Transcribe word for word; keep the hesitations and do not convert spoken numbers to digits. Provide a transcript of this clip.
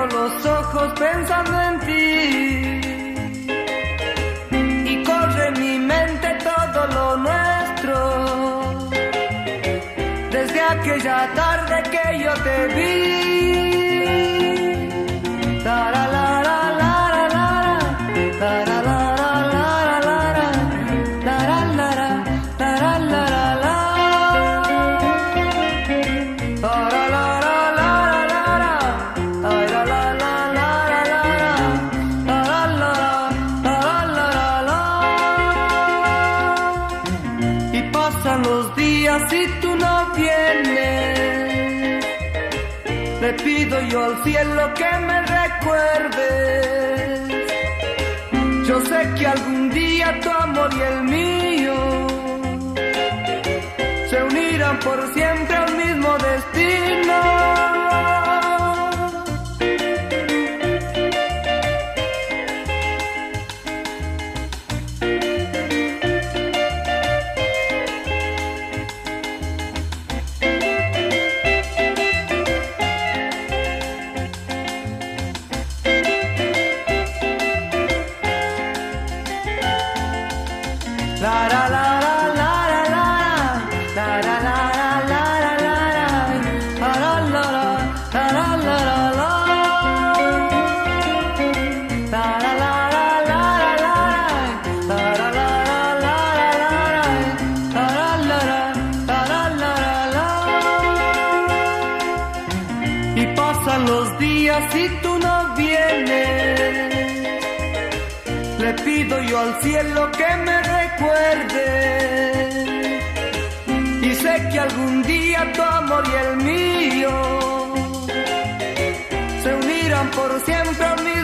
cierro los ojos pensando en ti y corre en mi mente todo lo nuestro. Desde aquella tarde que yo te vi. Los días y tú no vienes, le pido yo al cielo que me recuerdes. Yo sé que algún día tu amor y el mío se unirán por siempre al mismo destino. La la la la la la la la la la la y pasan los días y tú no vienes. Le pido yo al cielo que me recuerde y sé que algún día tu amor y el mío se unirán por siempre a mí.